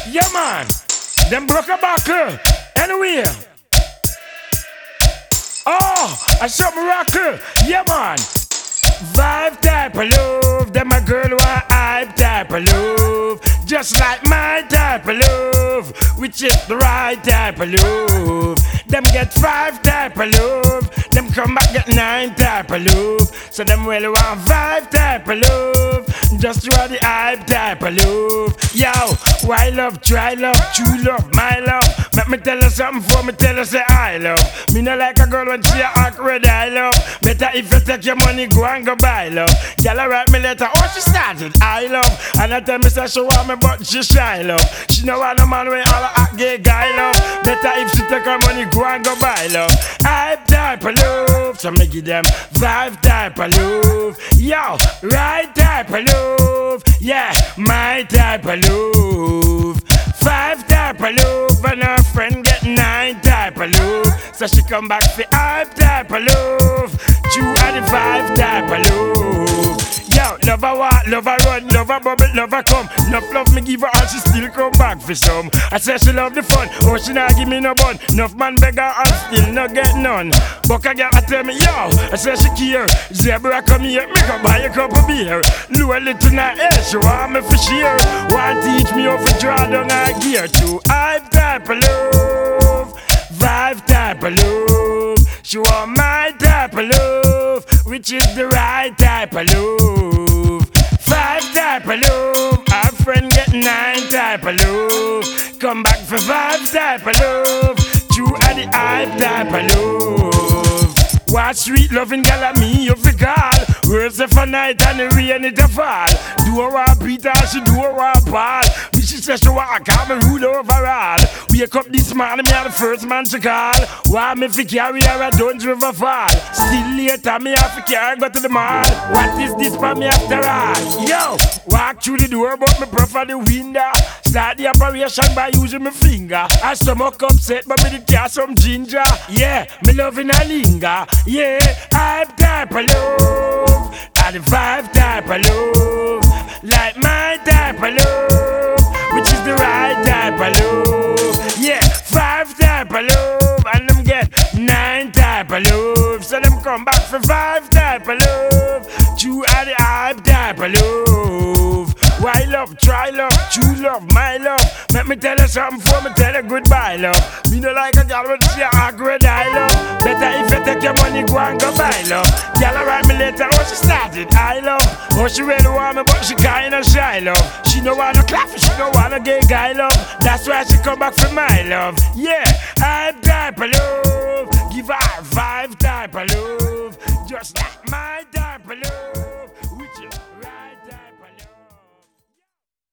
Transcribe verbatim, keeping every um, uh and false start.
Yeah, man. Them broke a buckle. Anyway. Oh, I shot miracle. Yeah, man. Vibe type of love. Them a girl want hype type of love. Just like my type of love, which is the right type of love. Them get five type of love. Them come back get nine type of love. So them really want five type of love. Just you are the hype type of love. Yo, why love, try love, true love, my love. Let me tell you something before me tell you say I love. Me not like a girl when she a act red I love. Better if you take your money, go and go buy love. Girl I write me letter, oh she started, I love. And I tell me say she want me but she shy love. She know want no man when all a act gay guy love. Better if she take her money, go and go buy love. Hype type of love, so me give them vibe type of love. Yo, right type of love, yeah, my type of love. Five type of love, and her friend get nine type of love. So she come back for hype type of love. Two are the five type of love. Yo, love her walk, love her run, love her bubble, love her come. Enough love me give her and she still come back for some. I say she love the fun, oh she not give me no bun. Enough man beg her and still not get none. But I get I tell me, yo, I say she care. Zebra come here, make her buy a cup of beer. Low a little now, hey, she want me for share. Want teach me how to draw down her gear to hype type of love, vibe type of love. She want my type of love, which is the right type of love. Five type of love, our friend get nine type of love. Come back for five type of love. Two are the hype type of love. What sweet loving girl at me you fi call. Words for night and the rain it a fall. Do a want Peter, she do a want Paul. Me she says she want call me rule overall. Wake up this morning, me are the first man she call. Want me fi carry her a Duns River fall. Still later, me have to carry her go to the mall. What is this for me after all? Yo, walk through the door but me prefer the window. Start the operation by using my finger. I stomach upset but me did care some ginger. Yeah, me loving a linger. Yeah, hype type of love, and the vibe type of love, like my type of love, which is the right type of love. Yeah, five type of love, and them get nine type of love. So them come back for five type of love. Two are the hype type of love. Why love, try love, true love, my love. Let me tell you something before me tell you goodbye, love. Me no like a girl when she a act red I love. Better if you take your money, go and go buy love. Girl I write me later, oh she started, I love. Oh she really want me, but she kinda shy, love. She no want no clap, she no want a gay guy, love. That's why she come back for my love. Yeah, hype type of love. Give her five type of love. Just like